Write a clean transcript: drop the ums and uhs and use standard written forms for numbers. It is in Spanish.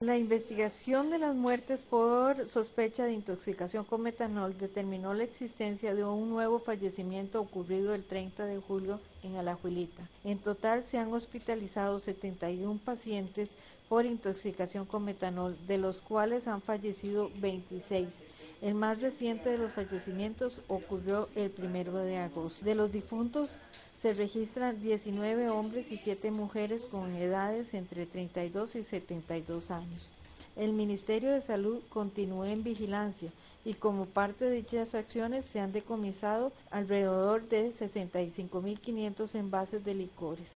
La investigación de las muertes por sospecha de intoxicación con metanol determinó la existencia de un nuevo fallecimiento ocurrido el 30 de julio en Alajuelita. En total se han hospitalizado 71 pacientes por intoxicación con metanol, de los cuales han fallecido 26. El más reciente de los fallecimientos ocurrió el 1 de agosto. De los difuntos se registran 19 hombres y 7 mujeres con edades entre 32 y 72 años. El Ministerio de Salud continúa en vigilancia y como parte de dichas acciones se han decomisado alrededor de 65.500 envases de licores.